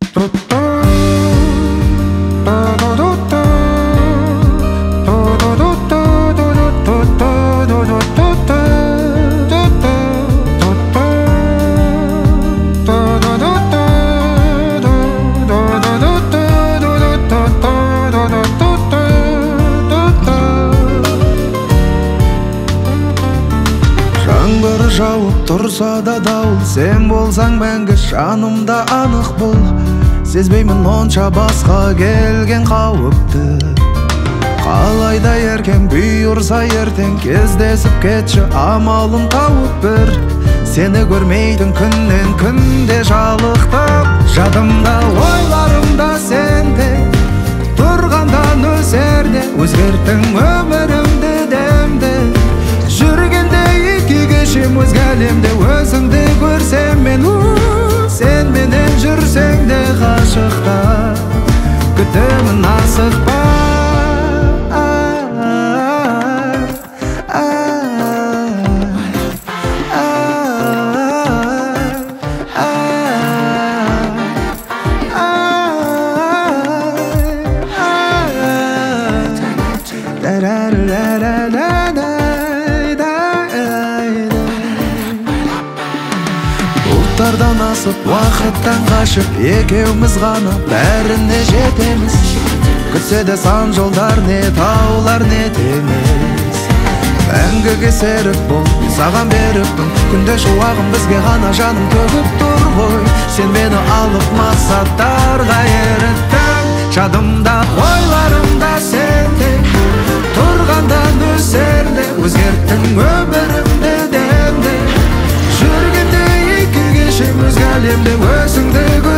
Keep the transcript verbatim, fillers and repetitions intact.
Жаңбыр жауып тұрса да дауыл, сен болсаң мәңгі жанымда анық бұл. Сезбеймін онша басқа келген қауіпті. Қалайда еркем бұйырса ертең кездесіп кетші, амалын тауып бір. Сені көрмейтін күннен күнде жалықтым. Жадымда ойларымда сенде тұрғандан өсерде, өзгерттің өмірімді демде. Жүргенде екі кешем өзге әлемде, өзіңді көрсем мен, сен менен жүрсең де ғашықта, күтемін асықпа. Бұлттардан асып, уақыттан қашып, екеуміз ғана бәріне жетеміз. Күтсе де сан жолдар, не таулар, не теңіз. Мәңгіге серік бол, саған беріппін, күнде шуағым бізге ғана жаным төгіп тұр ғой. Сен мені алып мақсаттарға еріттің. Жадымда ойларымда сенде тұрғандан өсерде, өзгерттің өмірімді демде. Жүргенде екі кешем өзге әлемде, өзіңді